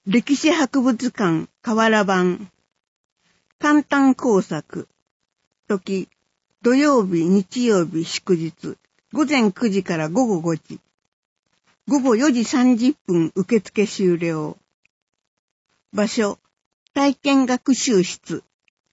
歴史博物館瓦版簡単工作時土曜日日曜日祝日午前9時から午後5時午後4時30分受付終了場所体験学習室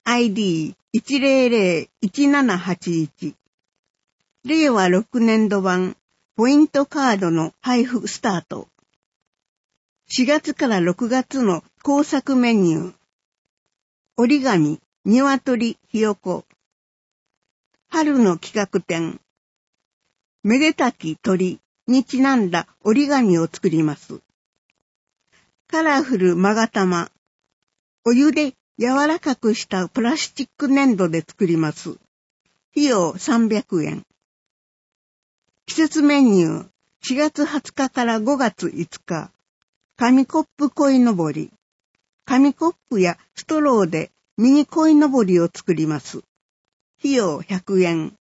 ID1001781 令和6年度版ポイントカードの配布スタート4月から6月の工作メニュー折り紙、鶏、ひよこ春の企画展めでたき鳥にちなんだ折り紙を作りますカラフル勾玉お湯で柔らかくしたプラスチック粘土で作ります費用300円季節メニュー4月20日から5月5日紙コップ鯉のぼり紙コップやストローでミニ鯉のぼりを作ります費用100円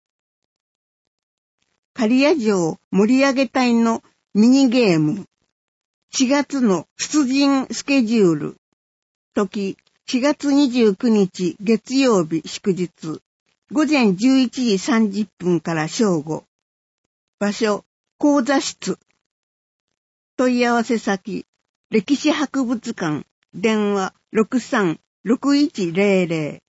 刈谷城盛り上げ隊のミニゲーム4月の出陣スケジュール時4月29日月曜日祝日午前11時30分から正午場所講座室問い合わせ先歴史博物館電話63-6100